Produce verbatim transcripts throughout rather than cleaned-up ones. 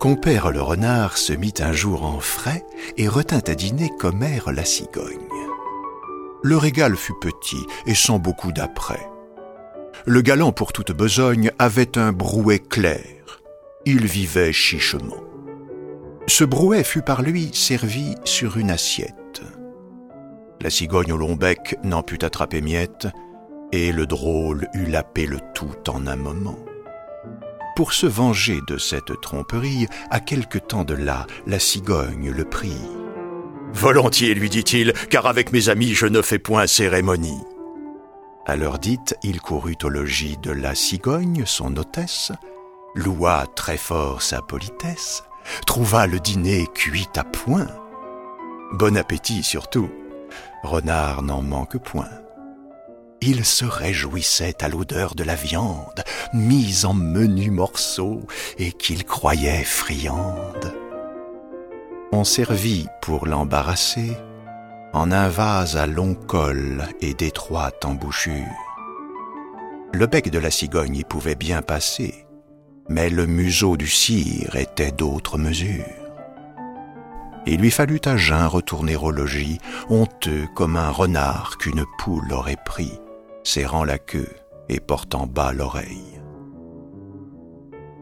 Compère le renard se mit un jour en frais et retint à dîner commère la cigogne. Le régal fut petit et sans beaucoup d'apprêt. Le galant pour toute besogne avait un brouet clair. Il vivait chichement. Ce brouet fut par lui servi sur une assiette. La cigogne au long bec n'en put attraper miette, et le drôle eut lapé le tout en un moment. Pour se venger de cette tromperie, à quelque temps de là, la cigogne le prit. « Volontiers, lui dit-il, car avec mes amis je ne fais point cérémonie. » À l'heure dite, il courut au logis de la cigogne, son hôtesse, loua très fort sa politesse, trouva le dîner cuit à point. Bon appétit surtout, renard n'en manque point. Il se réjouissait à l'odeur de la viande, mise en menus morceaux et qu'il croyait friande. On servit pour l'embarrasser en un vase à long col et d'étroite embouchure. Le bec de la cigogne y pouvait bien passer, mais le museau du cire était d'autre mesure. Il lui fallut à jeun retourner au logis, honteux comme un renard qu'une poule aurait pris, serrant la queue et portant bas l'oreille.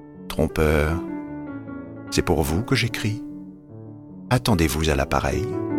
Trompeur, c'est pour vous que j'écris. Attendez-vous à l'appareil.